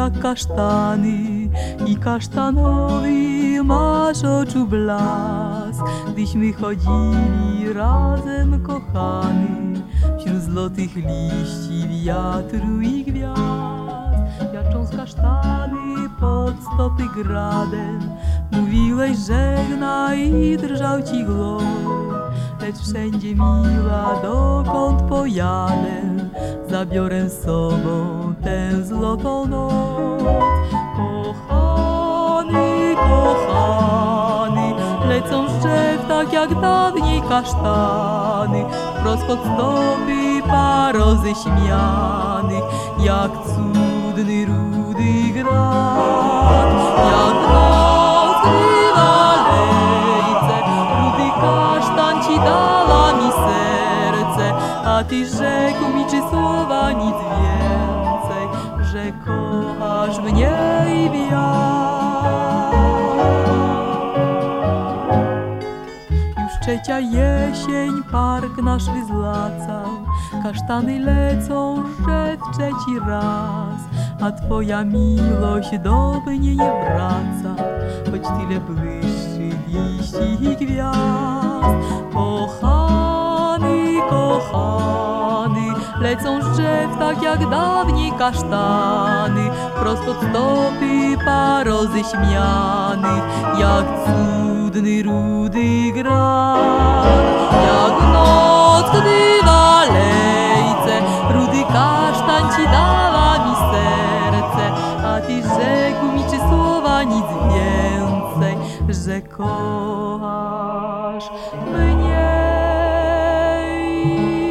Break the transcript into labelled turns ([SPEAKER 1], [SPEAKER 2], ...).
[SPEAKER 1] jak kasztany i kasztanowy masz oczu blask. Gdyśmy chodzili razem, kochany, wśród złotych liści, wiatru i gwiazd. Jacząc kasztany pod stopy gradem, mówiłeś żegnaj i drżał ci głos. Lecz wszędzie miła, dokąd pojadę, zabiorę z sobą tę złotą noc. Kochany, kochany, lecą z drzew tak jak dawniej kasztany, wprost pod stopy par roześmianych, jak cudny rudy grad. Jak rozgrywa lejce, rudy kasztan ci dała mi serce, a ty rzekł mi, czy słowa nic więcej, że kochasz mnie i wiatr. Już trzecia jesień park nasz wyzlacał, kasztany lecą drzew trzeci raz, a twoja miłość do mnie nie wraca, choć tyle błyszczy liści i gwiazd. Kochany, kochany, lecą z drzew tak jak dawniej kasztany, prosto od stopy par roześmianych, jak cudny rudy grad. Jak noc, gdy w alejce rudy kasztan ci dała mi serce, a ty rzekł mi, czy słowa nic więcej, że kochasz mnie.